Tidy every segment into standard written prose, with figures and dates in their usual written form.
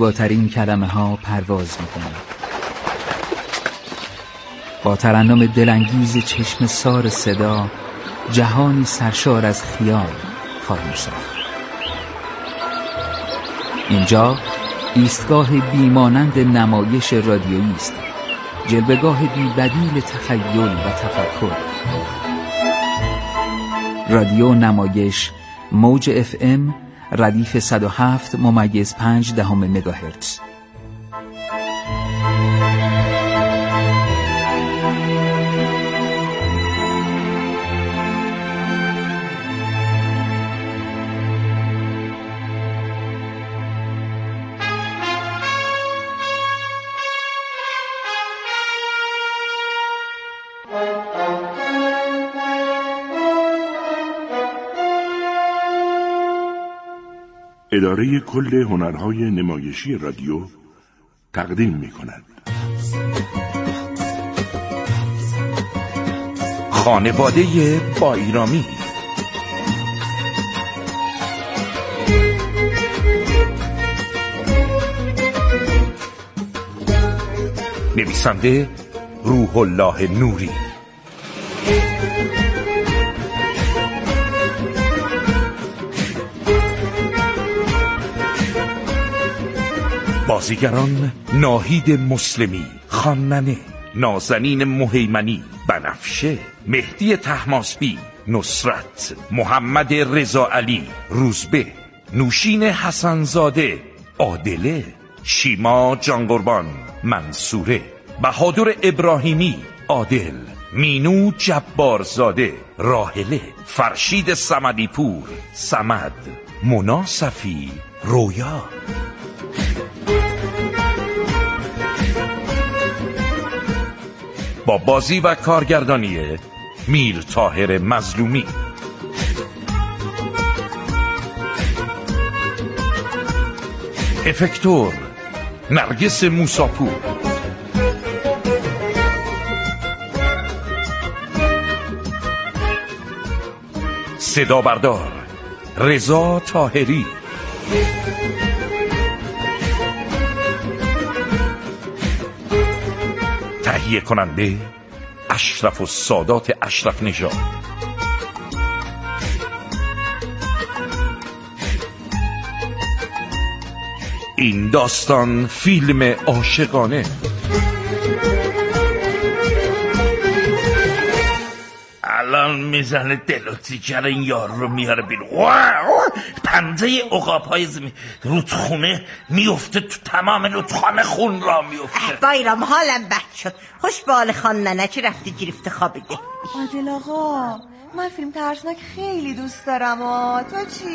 زیباترین کلمه ها پرواز میکنند. با ترنم دلانگیز چشم سار صدا جهانی سرشار از خیال خواهیم ساخت. اینجا ایستگاه بیمانند نمایش رادیویی است، جلوه‌گاه بی‌بدیل تخیل و تفکر. رادیو نمایش موج FM ردیف 107.5 مگاهرتز. اداره کل هنرهای نمایشی رادیو تقدیم می‌کند. خانواده بایرامی. نویسنده روح الله نوری. بازیگران: ناهید مسلمی، خاننه، نازنین مهیمنی، بنفشه، مهدی طهماسبی، نصرت، محمد رضا علی، روزبه، نوشین حسنزاده، عادله، شیما جانقربان، منصوره، بهادر ابراهیمی، عادل، مینو جبارزاده، راحله، فرشید صمدیپور، صمد، مونا صفی، رویا. با بازی و کارگردانی میر طاهر مظلومی. افکتور: نرگس موساپور. صدا بردار: رضا طاهری. تهیه کننده: اشرف السادات اشرف نژاد. این داستان فیلم عاشقانه. الان میزنه دل و تیکر این یار رو میاره بیرون. پنجه عقاب‌های زمین رودخونه میفته تو تمام رودخانه، خون را میفته. بایرام حالم بد شد. خوش به حال خاننه چه رفتی گرفته خوابیده. عادل آقا من فیلم ترسناک خیلی دوست دارم. تو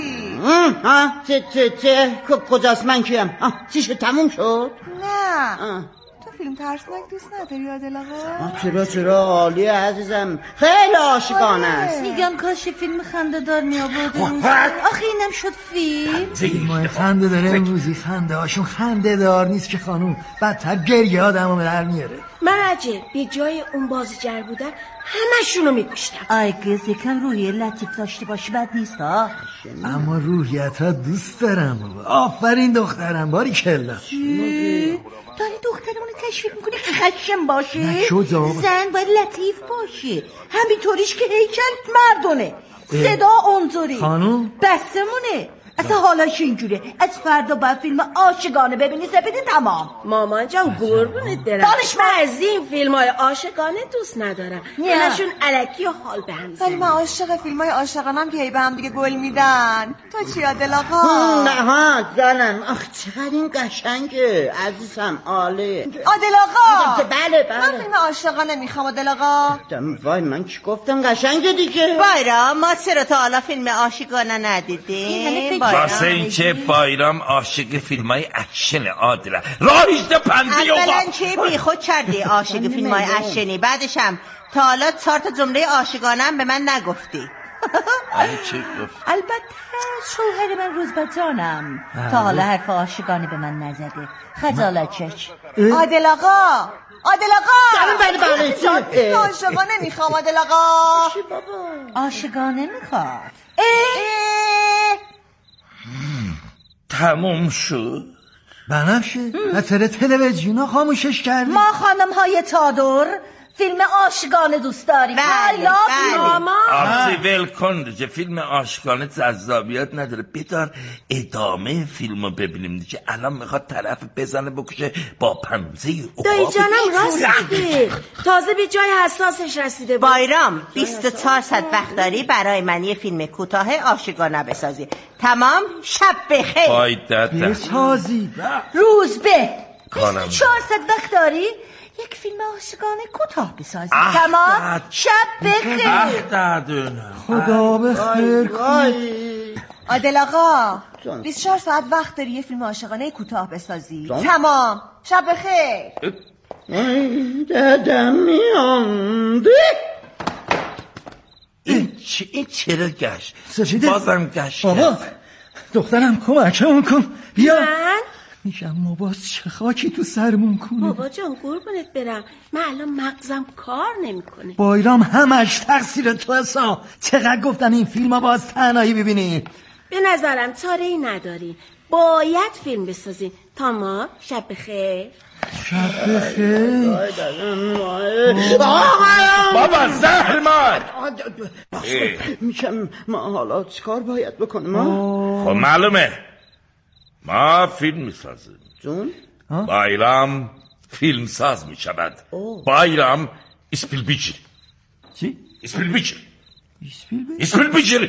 چی؟ کجاست؟ من کیم؟ چی شد؟ تموم شد؟ نه تو فیلم ترسناک دوست نداری عادل آقا؟ چرا عالیه عزیزم، خیلی عاشقانه است. میگم کاش فیلم خنده‌دار میآورد. آخه اینم شد فیلم خنده داره. امروزی خنده هاشون خنده دار نیست که خانوم، بدتر گریه آدمو در میاره. من عجب به جای اون بازیگر بودن همشونو میکشتم. آی گز یکم روحیه لطیف داشته باشی بد نیست ها. اما روحیت ها دوست دارم. آفرین دخترم، باری کلا. داری دخترمونو تشویق میکنی خشم باشه؟ نه شجا زن باید لطیف باشه، همینطوریش که هیکل مردونه، صدا اونطوری. خانوم بسمونه اصلا حالاش اینجوره. از فردا باید فیلم عاشقانه ببینی سپیده تمام. مامان جان قربونت برم، دانش من از این فیلم‌های عاشقانه دوست ندارم. دلشون الکی و حال به هم زنه. ولی من عاشق فیلم‌های عاشقانم که هی به هم دیگه گل میدن. تو چی عادل آقا؟ نه جانم، آخ چقدر این قشنگه عزیزم، عالی. عادل آقا بله من فیلم عاشقانه میخوام عادل آقا. وای من چی گفتم؟ قشنگه دیگه. بایرام ما چرا تا حالا فیلم عاشقانه ندیدیم؟ واسه این چه بایرام عاشق فیلمای اکشن عادله. راهیش ده پنجه اولا چه بی خود کردی عاشق فیلمای اکشنی، بعدش هم تا حالا 4 تا جمله عاشقانه هم به من نگفتی. چی گفت؟ البته شوهر من روزبه جانم تا حالا حرف عاشقانه به من نزده. خجالت چش. عادل آقا بله عاشقانه میخوام عادل آقا. عاشقانه میخواد. تموم شد. بنفشه اثر تلویزیونا خاموشش کردی؟ ما خانم های تادر فیلم عاشقانه دوست داریم. آبسی ول کن دیگه، فیلم عاشقانه جذابیت نداره. بدار ادامه فیلمو ببینیم دیگه. الان میخواد طرف بزنه بکشه با پنزه دایی جانم راست میگه، تازه به جای حساسش رسیده بود. بایرام 24 ساعت وقت داری برای من یه فیلم کوتاه عاشقانه بسازی. تمام. شب بخیر. بسازی روز به 24 ساعت وقت داری یک فیلم عاشقانه کوتاه بسازی. تمام. شب بخیر. خدا بخیر. عادل آقا 24 ساعت وقت داری یه فیلم عاشقانه کوتاه بسازی. تمام. شب بخیر. دادم میانده. این چرا گشت؟ بازم گشت. بابا دخترم کمکمون کن. بیا. من؟ میگم ما باز چه خاکی تو سرمون کنه. بابا جان قربونت برم، من الان مغزم کار نمیکنه. بایرام همش تقصیر تو هستم. چقدر گفتم این فیلم ها باز تنهایی ببینی. به نظرم چاره‌ای نداری، باید فیلم بسازی. تمام. شب بخیر. شب بخیر. بابا زهر مار. میشم ما حالا چیکار باید بکنیم؟ خب معلومه ما فیلم میسازیم. جون؟ بایرام فیلم ساز میشود. بایرام اسپیلبیچر. چی؟ اسپیلبیچر. اسپیلبیچر.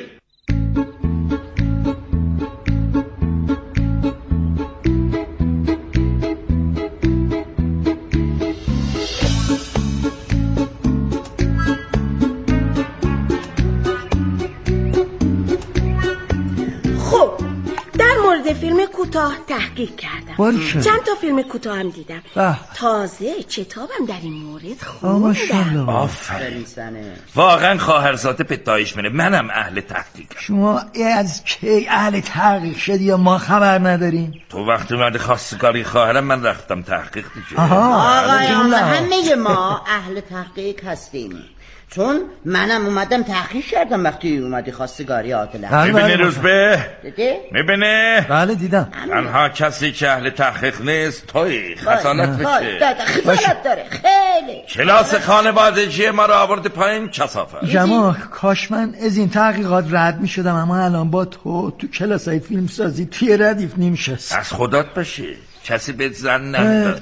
فیلم کوتاه تحقیق کردم. چند تا فیلم کوتاه هم دیدم. تازه کتابم در این مورد خوندم. آفرین. واقعا خواهرزاده به دایش منه. منم اهل تحقیق. شما از کی اهل تحقیق شدی یا ما خبر نداریم؟ تو وقتی اومدی خواستگاری خواهرم من رفتم تحقیق دیگه. آقایان همه ما اهل تحقیق هستیم، چون منم اومدم تحقیق کردم وقتی اومدی خواستگاری عادل. میبینی روزبه؟ میبینی؟ بله دیدم. تنها کسی که اهل تحقیق نیست توی. خسالت بشه. خسالت داره خیلی. کلاس خانوادگی ما رو آورد پایین کثافت. جماع کاش من از این تحقیقات رد میشدم، اما الان با تو کلاس های فیلم سازی توی ردیف نمیشست. از خدات باشی کسی بهت زن نمیداد.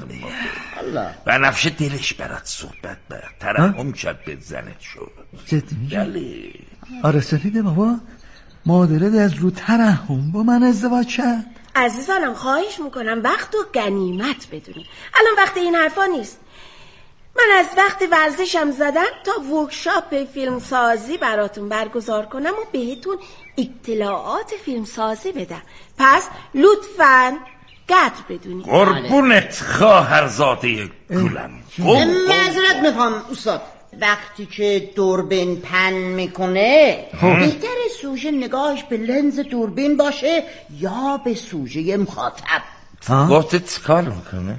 بنفشه دلش برات صحبت برد ترحم کرد بهت زنت شد. جدی میگی؟ آره سفیده بابا، مادرت از رو ترحم با من ازدواج کرد. عزیزانم خواهش میکنم وقت و غنیمت بدونی. الان وقت این حرفا نیست. من از وقت ورزشم زدم تا ورکشاپ فیلم سازی براتون برگزار کنم و بهتون اطلاعات فیلم سازی بدم. پس لطفاً قدر بدونی. قربونت خواهرزاده گلم. معذرت میخوام استاد، وقتی که دوربین پن میکنه بهتر سوژه نگاهش به لنز دوربین باشه یا به سوژه مخاطب؟ وقت کار میکنه؟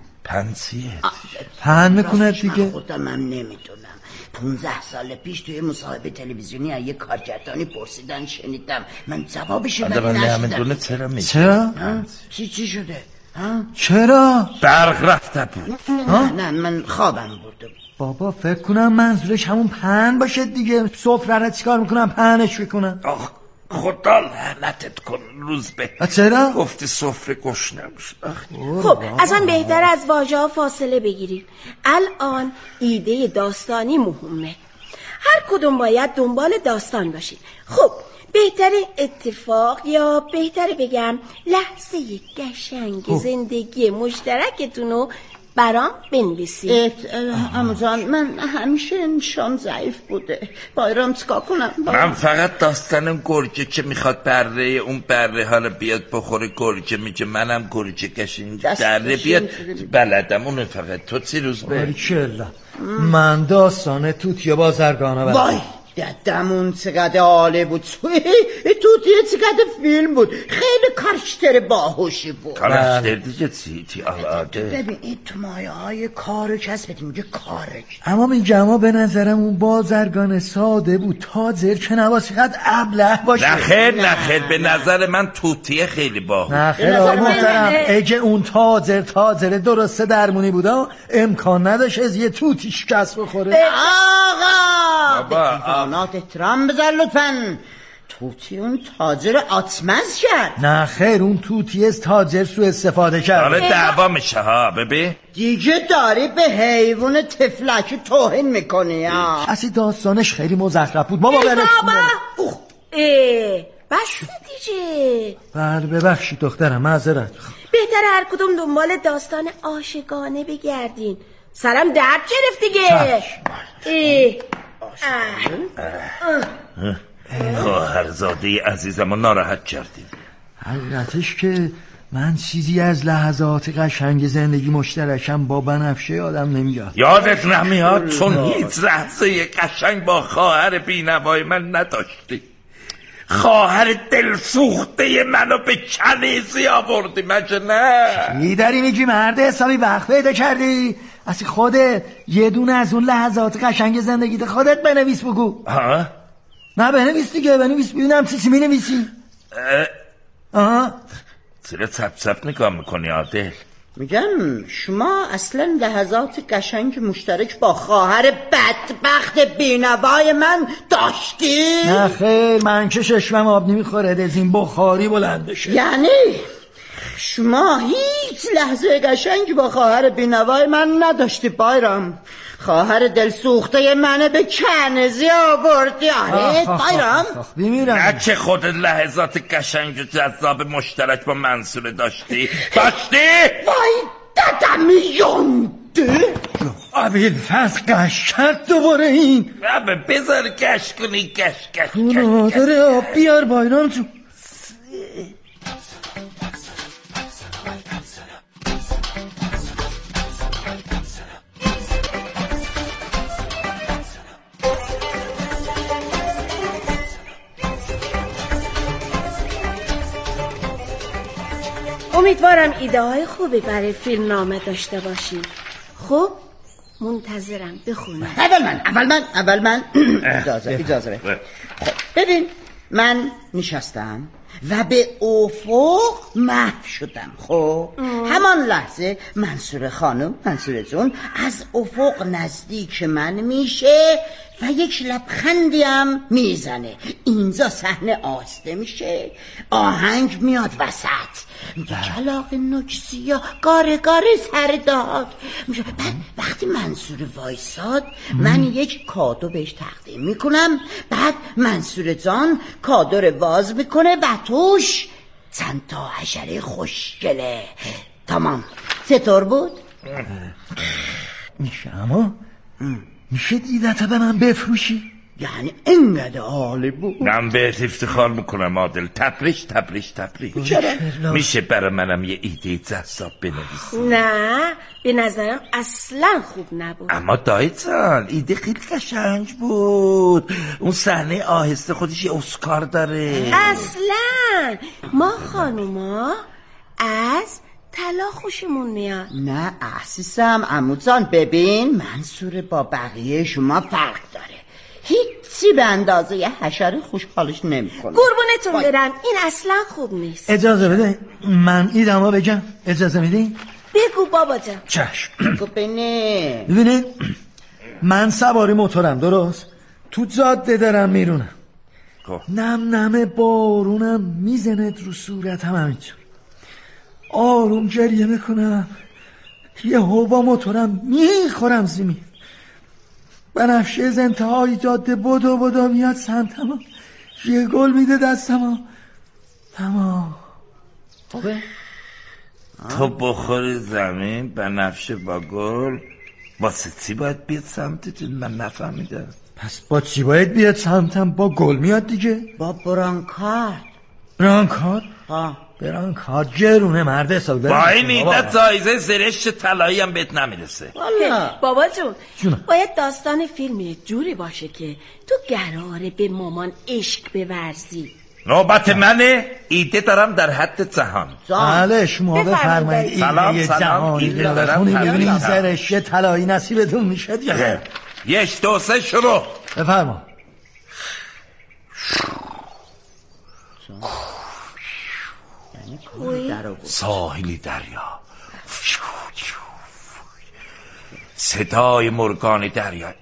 پنسیه پن میکنه دیگه. خودم هم نمیدونم. 15 سال پیش توی مصاحبه تلویزیونی از یک کارگردانی پرسیدن، شنیدم، من جوابش نشیدم. چرا میگی؟ چرا؟ چی شده؟ چرا؟ برق رفته بود. نه من خوابم برده بود. بابا فکر کنم منظورش همون پهن باشه دیگه. سفره را چیکار میکنم پهنش میکنم؟ خدا لعنتت کن روزبه. چرا؟ گفتی سفره گشنه میشه. خب اصلا بهتر از واژه ها فاصله بگیرید. الان ایده داستانی مهمه. هر کدوم باید دنبال داستان باشید. خب بهترین اتفاق یا بهتره بگم لحظه قشنگ زندگی مشترکتونو برام بنویسید. عمو جان من همیشه نشان ضعیف بوده. بایرام چیکار کنم؟ من فقط داستانم گرجه که میخواد بره اون بره حالا بیاد بخوره گرجه میگه منم گرجه قشنگ دره بیاد بلدم اونو فقط. تو چی روزبه؟ من داستان توتی بازرگانه وای ددمون چقدر عالی بود. توت توتیه چقدر فیلم بود، خیلی کارکتر باهوشی بود. کارکتر دیگه چی آلاده؟ ببین این تو مایه های کارو کس بدیم میگه کارک. اما میگم به نظرم اون بازرگان ساده بود، تاجر که نباشه قد ابله باشه. نخیر به نظر من توتیه خیلی باهوش. نخیر آقای محترم، اگه اون تاجر درسته درمونی بوده امکان نداشت از یه توتی شکست بخوره. آقا به حیوانات احترام بذار لطفاً. توتی اون تاجر آتمز کرد. نه خیر اون توتی از تاجر سو استفاده کرد. آره دعوا میشه ها. ببین دیگه داری به حیوان تفلکی توهین میکنی ها. اصلی داستانش خیلی مزخرف بود. بابا برش بس دیگه. بله ببخشید دخترم معذرت. بهتر هر کدوم دنبال داستان عاشقانه بگردین. سرم درد گرفت دیگه. خواهرزاده عزیزمو ناراحت کردیم. حقیقتش که من چیزی از لحظات قشنگ زندگی مشترکم با بنفشه یادم نمیاد. یادت نمیاد چون هیچ لحظه قشنگ با خواهر بینوای من نداشتی. خواهر دلسوخته منو به کنیزی آوردی مگه نه؟ چی داری میگی مرد حسابی وقت پیدا کردی؟ اصلی خودت یه دونه از اون لحظات قشنگ زندگیت خودت بنویس بگو. ها؟ نه بنویس دیگه، بنویس ببینم چی مینویسی. چرا چپ نگاه میکنی عادل؟ میگم شما اصلا لحظات قشنگ مشترک با خواهر بدبخت بینوای من داشتی؟ نه خیر من که ششمم آب نمیخوره از این بخاری بلندشه. یعنی شما هیچ لحظه قشنگی با خواهر بینوای من نداشتی بایرام؟ خواهر دلسوخته منه به کنیزی آوردی. آره بایرام بمیرم. نه که خودت لحظات قشنگ و جذاب مشترک با منصور داشتی؟ وای دادم یونده. ابیل فز گشت کرد دوباره این. بذار گشت کنی گشت داره آب بیار بایرام تو. امیدوارم ایده های خوبی برای فیلم نامه داشته باشیم. خب منتظرم بخونم. اول من اجازه خب ببین من نشستم و به افق محو شدم. خب همان لحظه منصور جون از افق نزدیک من میشه و یک لبخندی هم میزنه. اینجا صحنه آسته میشه، آهنگ میاد وسط، میگه کلاغ نوچسیا گاره سرداد میشه. بعد وقتی منصور وایساد من یک کادو بهش تقدیم میکنم. بعد منصور جان کادو رو باز میکنه و توش چند تا حشره خوشگله. تمام. چطور بود؟ میشه اما میشه دیدتا به من بفروشی؟ یعنی اینقدر عالی بود. من بهت افتخار میکنم عادل. تبریش میشه برای منم یه ایده جذاب بنویسی؟ نه به نظرم اصلا خوب نبود. اما دایتان ایده خیلی قشنگ بود. اون صحنه آهسته خودش یه اسکار داره. اصلا ما خانوما از طلا خوشمون میاد. نه عزیزم عموزان ببین منصور با بقیه شما فرق داره. هیچی به اندازه یه حشره خوشحالش نمیکنه. قربونتون برم این اصلا خوب نیست. اجازه بده من ایدمو بگم. اجازه میدی؟ بگو بابا جان. چشم. بگو بینه. ببینید من سواری موتورم درست تو جاده دارم میرونم. نم بارونم میزنه رو صورتم همینطور. آروم گریه میکنم. یه با موتورم میخورم زمین. بنفشه از انتهای جاده بدو میاد سمتم. یه گل میده دستم. تمام. تو بخوری زمین بنفشه با گل واسه چی باید بیاد سمتت؟ من نفهمیدم. پس با چی باید بیاد سمتم؟ با گل میاد دیگه. با برانکارد. برانکارد جرونه مرد حسابی. با این ایدت زایزه زرشت طلایی هم بهت نمیرسه. بابا جون باید داستان فیلم جوری باشه که تو قراره به مامان عشق بورزی. نوبت منه. ایده دارم در حد جهان. بله شما بفرمایید. سلام ایده دارم. میبینید سرش یه طلایی نصیبتون میشه دیگه. 1 2 3 شروع. بفرما. ساحلی دریا، صدای مرغان دریا،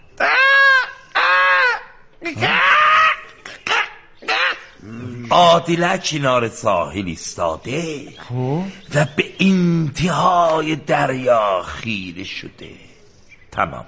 عادله کنار ساحل ایستاده و به انتهای دریا خیره شده. تمام.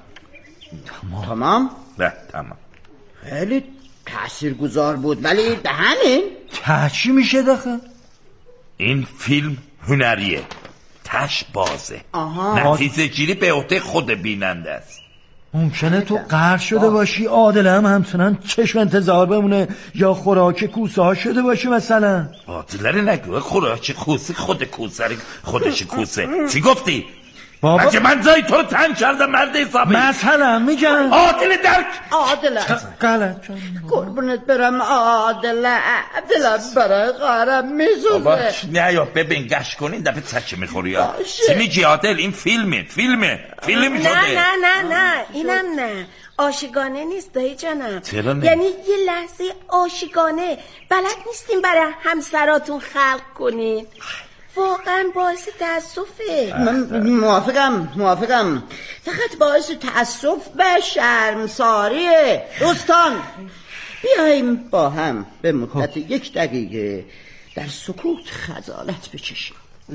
نه تمام. خیلی تاثیرگذار بود، ولی به همین چی میشه داخل؟ این فیلم هنریه، تش بازه. نتیجه گیری به عهده خود بیننده است. ممکنه تو قهر شده باشی، عادله هم همچنان چشم انتظار بمونه، یا خوراک کوسه ها شده باشه مثلا. عادله رو نگوه خوراک کوسه، خود کوسه خودش کوسه. چی گفتی؟ بابا مگه من جای تو رو تنگ کردم مرد حسابی؟ مثلا میگم عادله درک. عادله غلط قربونت برم. عادله دلم برای غرم میسوزه. بابا نه یا ببین گشت کنین دفعه چکه میخوری ها. چی میگی عادل؟ این فیلم شده. نه اینم نه، عاشقانه نیست دایی جانم. یعنی یه لحظه عاشقانه بلد نیستیم برای همسراتون خلق کنین. واقعا باعث تأسفه. من موافقم. فقط باعث تأسف و شرمساریه. دوستان بیاییم با هم به مدت 1 دقیقه در سکوت خجالت بکشیم.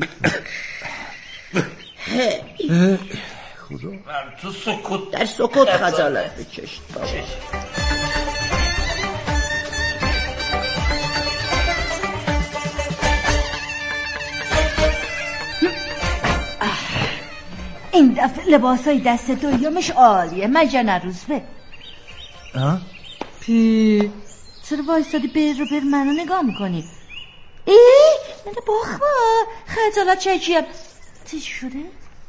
در سکوت خجالت بکشیم. این دفعه لباسای دست دویامش عالیه. مجنه روزبه چرا وایستادی بر منو نگاه میکنی؟ من باخوا خجالت چکیم. چی شده؟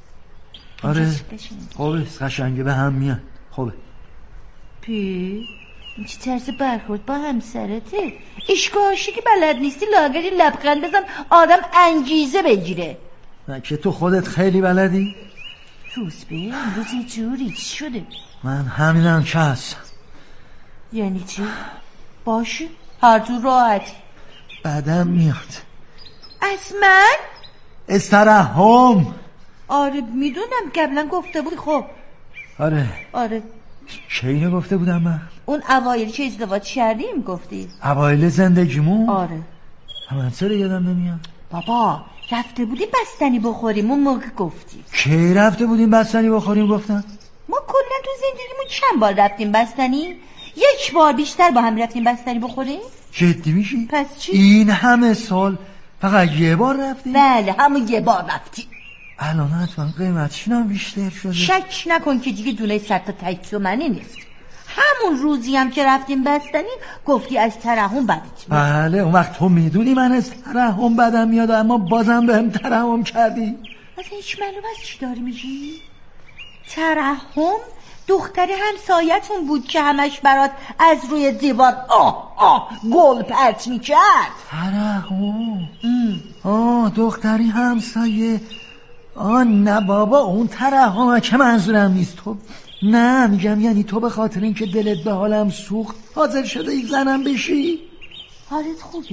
آره خوبه، قشنگه، به هم میاد. خوبه. این چی طرز برخورد با همسرته؟ اشکاشی که بلد نیستی لاغری لبخند بزن آدم انگیزه بگیره. نه که تو خودت خیلی بلدی؟ روزبه امروز یه جوری شده. من همینم که هستم. یعنی چی؟ باشه هر طور راحتی. بعدم میاد. از من؟ استرحم. آره میدونم قبلا گفته بودی. خب آره کی اینو گفته بودم من؟ اون اوایل که ازدواج کردیم گفتی. اوایل زندگیمون؟ آره. من چرا یادم نمیاد؟ بابا رفته بودیم بستنی بخوریم اون موقع گفتی. کی رفته بودیم بستنی بخوریم گفتم؟ ما کلا تو زندگیمون چند بار رفتیم بستنی؟ 1 بار بیشتر با هم رفتیم بستنی بخوریم؟ جدی میشی؟ پس چی؟ این همه سال فقط 1 بار رفتیم؟ بله همون 1 بار رفتیم. الان حتما قیمتشون هم بیشتر شده. شک نکن که دیگه دونه 100 تا 8 تومانی نیست. همون روزی هم که رفتیم بستنی گفتی از ترحم بدت میاد. بله اون وقت تو میدونی من از ترحم بدم میاد، اما بازم بهم ترحم کردی. اصلا هیچ معلوم از چی داری میگی؟ ترحم دختر همسایتون بود که همش برات از روی دیوار گل پرت میکرد. ترحم دختری همسایه. نه بابا اون ترحم که منظورم نیست. تو نه میگم یعنی تو به خاطر اینکه دلت به حالم سوخت حاضر شده یک زنم بشی. حالت خوبه؟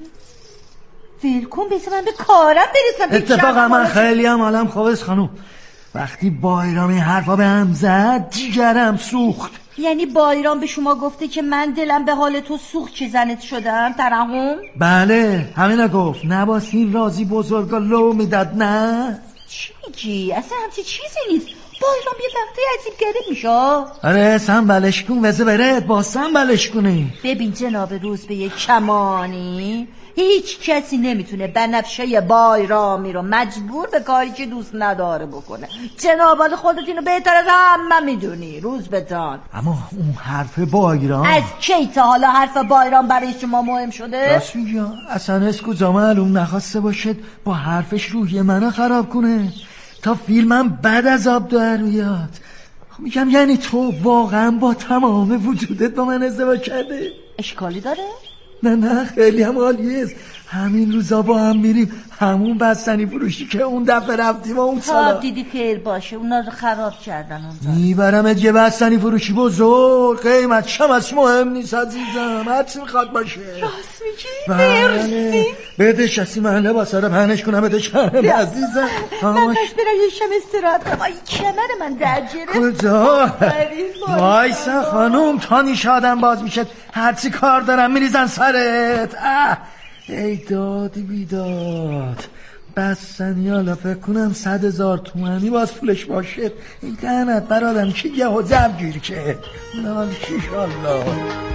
ویلکون بسه من به کارم برسم. اتفاقا من خیلی هم حالم خوبه خانوم. وقتی بایرام این حرفا به هم زد جیگرم سوخت. یعنی بایرام به شما گفته که من دلم به حال تو سوخت که زنت شدم ترحم؟ بله همینو گفت. نباسین رازی بزرگا لو میداد. نه چی میگی؟ اصلا همچی چیزی نیست. بایرام یه وقتی عجیب گره میشه. آره سنبلش کن وزه برد با سنبلش کنی. ببین جناب روزبه یه کمانی هیچ کسی نمیتونه بنفشه بایرامی رو مجبور به کاری که دوست نداره بکنه. جنابال خودت اینو بهتر از همه میدونی روزبه جان. اما اون حرف بایرام از کی تا حالا حرف بایرام برای شما مهم شده؟ راست میگی. اصلا اسکو معلوم نخواسته باشد با حرفش روحی منو خراب کنه تا فیلمم بعد از آب در بیاد. میگم یعنی تو واقعا با تمام وجودت با من ازدواج کرده؟ اشکالی داره؟ نه خیلی هم عالیه. همین روزا با هم میریم همون بستنی فروشی که اون دفعه رفتیم اون سالا. دیدی خیر باشه، اونا رو خراب کردن اونجا. میبرمت یه بستنی فروشی بزرگ، قیمت شمش مهم نیست عزیزم، هرچی میخواد باشه. راست میگی؟ مرسی. بدش هستی من لباسا رو پهنش کنم بدش کنم عزیزم. من پس برم یه شم استراحت کنم. آی کمر من در گرفت. کجا؟ وایسا خانوم تا نیشادم باز میشه هرچی کار دارم میریزن سرت. ای داد بیداد بستنی حالا فکر کنم 100,000 تومانی باز پولش باشه. ای دهنت برادم که یه حجب گیر که نال شیشالله.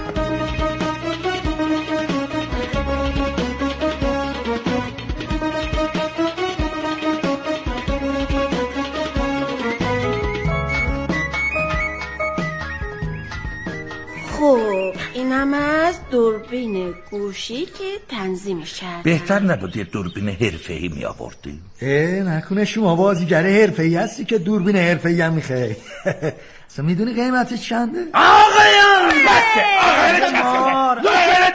خب اینم از دوربین گوشی که تنظیمش کردم. بهتر نبود یه دوربین حرفه‌ای می آوردی؟ نکنه شما بازیگر حرفه‌ای هستی که دوربین حرفه‌ای هم میخوای؟ اصلا میدونی قیمتش چنده؟ آقایان بسته! آقایان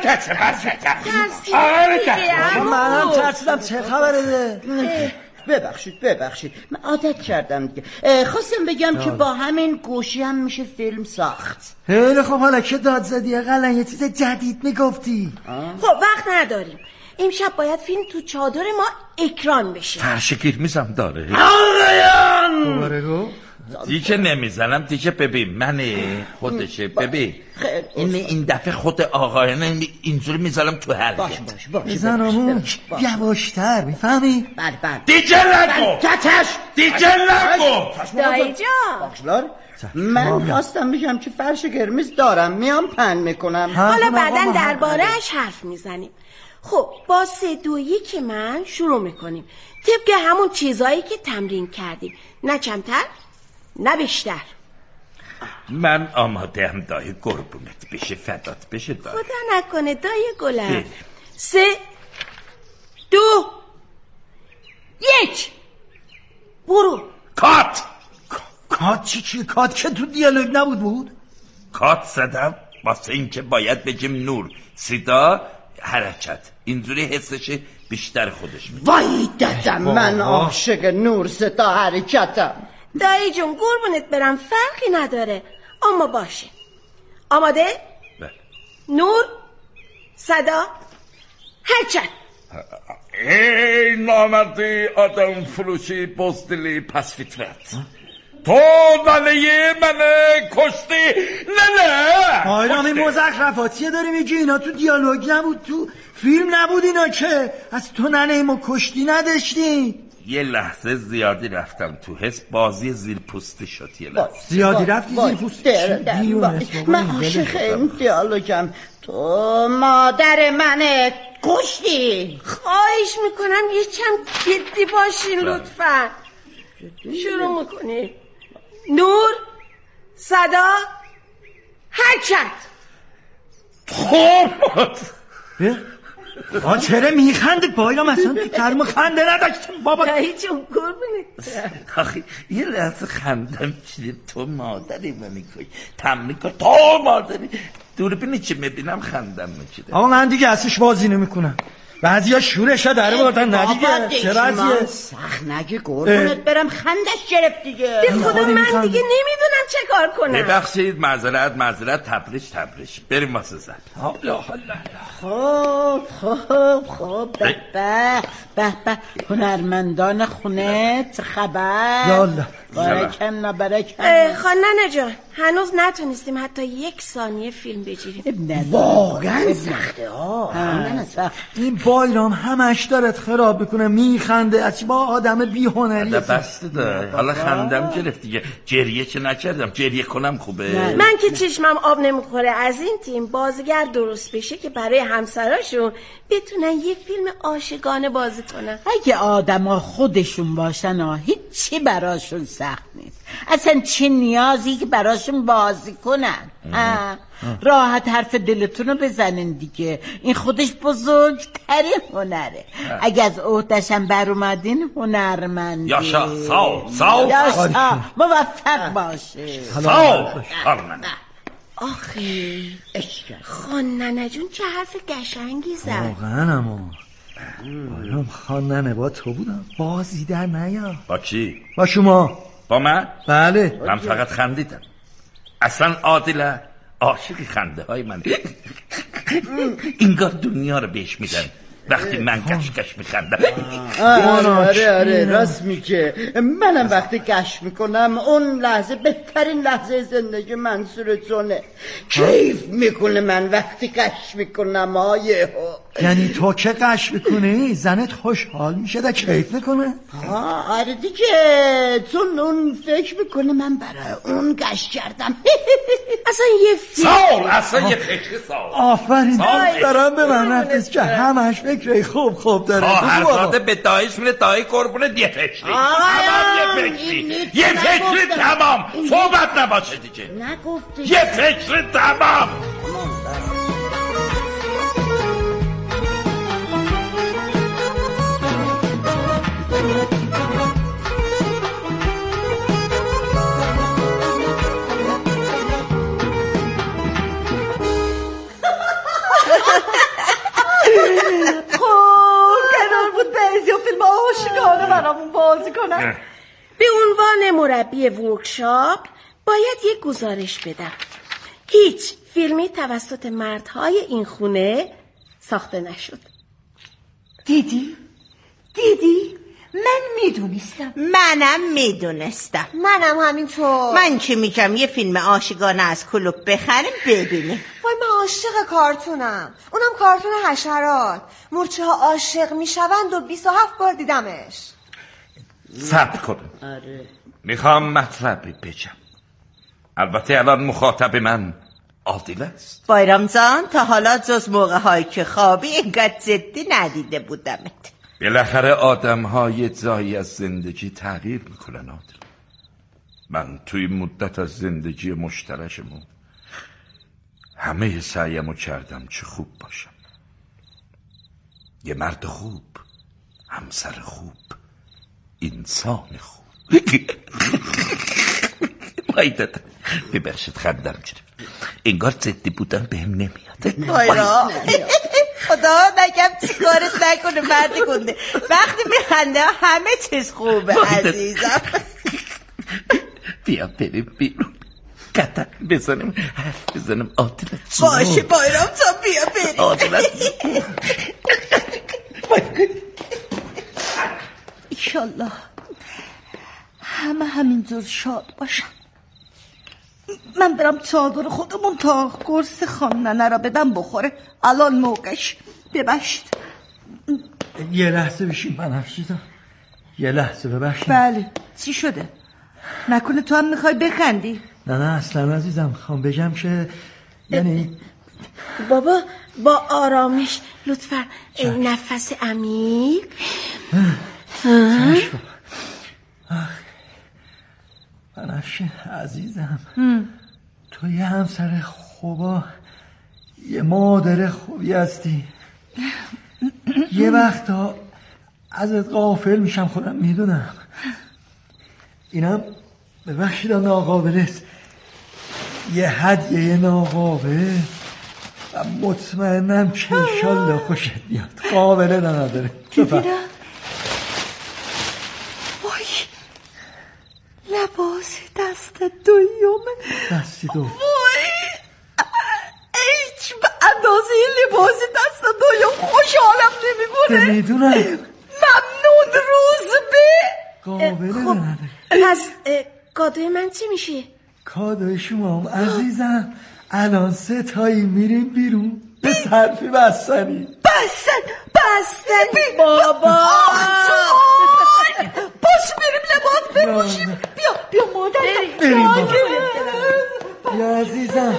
ترسیدم! منم ترسیدم. چه خبره؟ ببخشید من عادت کردم دیگه. خواستم بگم که با همین گوشی هم میشه فیلم ساخت. خیلی خب حالا که داد زدی اقلا یه چیز جدید میگفتی. خب وقت نداریم، امشب باید فیلم تو چادر ما اکران بشه. فرشگیر میزم داره. آقایان دیگه نمیزنم دیگه. ببین منه خودشه. ببین این دفعه خود آقایانه اینجوری میزنم تو حلقت. باش بزنمون یواشتر میفهمی؟ بله دیگه نگو دیگه نگو. دایی جان من خواستم بگم که فرش قرمز دارم میام پهن میکنم. حالا بعدن درباره‌اش حرف میزنیم. خب با 3 2 1 من شروع میکنیم طبق همون چیزایی که تمرین کردیم، نه کمتر نه بیشتر. من آماده هم دایی، قربونت بشه فدات بشه دایی. خدا نکنه دایی گلم. 3 2 1 برو. کات چی؟ کات که تو دیالوگ نبود؟ کات زدم واسه این که باید بگیم نور صدا حرکت، اینجوری حسش بیشتر خودش میده. وای دادم من عاشق نور صدا حرکتم. دایی جون قربونت برم فرقی نداره، اما باشه. آماده؟ نور صدا حرکت. ای نامردی آدم فروشی بزدلی پس فطرت، تو ننه منه کشتی. نه آیرامی مزخرفاتیه داری میگی؟ اینا تو دیالوگ نبود، تو فیلم نبود اینا که. از تو ننه ما کشتی نداشتی. یه لحظه زیادی رفتم تو حس، بازی زیر پوستی شد. یه لحظه زیادی رفتی زیر پوستی؟ من عاشق این دیالوگم. تو مادر منه کشتی. خواهش میکنم یه کم جدی باشین لطفا. شروع میکنی. نور صدا حرکت. خب چرا میخنده بایرام؟ اصلا تو ترم خنده نداشتم بابا. دایی جون قربونت. آخی یه لحظه خندم چیده. تو مادری منی کوی تمرین کن. تو مادری دوربینی چی میبینم خندم میچیده. آقا من دیگه اصلش بازی نمیکنم. بعضی ها شورشا داره بردن ندیگه. چه وضعیه؟ سخت نگه قربونت برم خندش گرفت دیگه. به خدا من دیگه نمیدونم چه کار کنم. ببخشید معذرت تبریش بریم واسه زد. خب به هنرمندان خونه چه خبر؟ یالا برکن. خاننه جان هنوز نتونستیم حتی 1 ثانیه فیلم بگیریم. واقعا سخته این بایرام همش دارت خراب میکنه. میخنده از با آدم بی هنری. بسته ده. حالا خندم گرفت دیگه. گریه که نکردم، گریه کنم خوبه؟ من که چشمم آب نمیخوره از این تیم بازیگر درست بشه که برای همسراشون بتونن یه فیلم عاشقانه بازی کنن. اگه آدما خودشون باشن هیچی براشون سخت نیست. اصلا چه نیازی که براشون بازی کنن. راحت حرف دلتون رو بزنن دیگه. این خودش بزرگترین هنره. اگه از عهده‌شم بر اومدین هنرمندی. یاشا ساو موفق باشه. ساو آخه خان ننه جون چه حرف قشنگی زد. واقعا اما بایرام خان ننه با تو بودم بازی در نیا. با کی؟ با شما. با من؟ بله. من فقط خندیدم. اصلا عادله عاشق خنده های من. اینگار دنیا رو بهش میدن وقتی من کشکش میخندم. آره راست میگه. منم وقتی کش میکنم اون لحظه بهترین لحظه زندگی منصور جونه. کیف میکنه من وقتی کش میکنم. یعنی تو که قش میکنی زنت خوشحال میشه ده کیف میکنه؟ آره دیگه، چون اون فکر میکنه من برای اون گشت کردم. اصلا یه فکر سال. آفرین دارم به من رفتیست که همش فکره خوب داره. هرزاده به دایش میره دایی قربونه یه فکری یه فکری تمام. صحبت نباشه دیگه. نگفتی یه فکر تمام. قرار بود بعضی و فیلم عاشقانه برامون بازی کنن. به عنوان مربی ورکشاپ باید یک گزارش بدم. هیچ فیلمی توسط مردهای این خونه ساخته نشد. دیدی؟ من میدونستم. منم میدونستم. منم همینطور. من چی میگم یه فیلم عاشقانه از کلوب بخریم ببینیم. وای من عاشق کارتونم. اونم کارتون حشرات. مورچه ها عاشق میشوند و 27 بار دیدمش. صبر کن. میخوام مطلبی بگم. البته الان مخاطب من عادل است. بایرامزان تا حالا جز موقع هایی که خوابی اینقدر جدی ندیده بودمت. بالاخره آدم ها یه جایی از زندگی تغییر میکنن عادل. من توی مدت از زندگی مشترکمون همه سعیمو کردم چه خوب باشم. یه مرد خوب، همسر خوب، انسان خوب. وایداد ببخشید خندم گرفت. انگار جدی بودم بهم نمیاد. بایرام خدا نگم چی کارت نکنه مرد گنده. وقتی میخنده همه چیز خوبه عزیزم. بیا بریم بیرون قطع بزنیم حرف بزنیم عادل. باشه بایرام تا بیا بریم عادل. ایشالله همه همینجور شاد باشن. من برم چادر خودمون تا قرص خان ننه را بدم بخوره. الان موقعش. ببخشید. یه لحظه بشین بنفشیدم. یه لحظه ببخشید. بله چی شده؟ نکنه تو هم میخوای بخندی؟ نه اصلا عزیزم میخوام بگم که یعنی بابا با آرامش لطفا نفس عمیق. بنفشه عزیزم تو یه همسر خوبا یه مادر خوبی هستی. یه وقتا ازت غافل میشم خودم میدونم. اینم ببخشید ناقابلت یه هدیه ناقابل و مطمئنم که انشالله خوشت میاد. قابله نداره. ببینم. وای لباس دست دویومه. دستی دو. وای هیچ به اندازه لباس دست دویم خوشحالم نمیکنه. میدونم. ممنون روزبه. قابله نداره. پس کادوی من چی میشه؟ کادوی شما عزیزم الان 3 تایی میریم بیرون به صرفی بستنی. بستنی بابا. باش بریم لباس بپوشیم. بیا مادر بریم بابا. بیا عزیزم.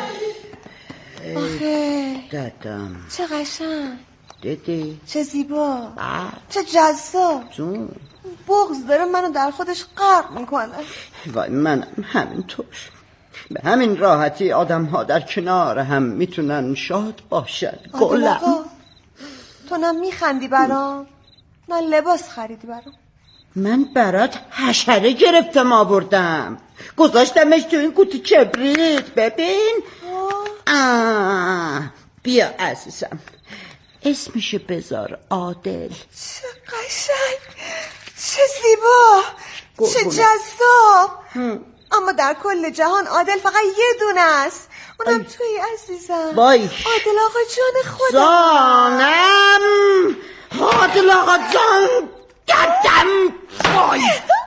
آخه دادم چه قشنگ. دیدی چه زیبا. چه جذاب. جون بغض داره منو در خودش غرق میکنه. وای منم همینطور. به همین راحتی آدم ها در کنار هم میتونن شاد باشد. گلم تو نه میخندی برام نه لباس خریدی برام. من برات حشره گرفتم آوردم گذاشتمش تو این قوطی کبریت. ببین بیا عزیزم، اسمشو بذار عادل. چه قشنگ، چه زیبا، چه جذاب. اما در کل جهان عادل فقط یه دونه است، اونم توی عزیزم. باش عادل آقا جان خودم. جانم، عادل آقا جان، قدم. وای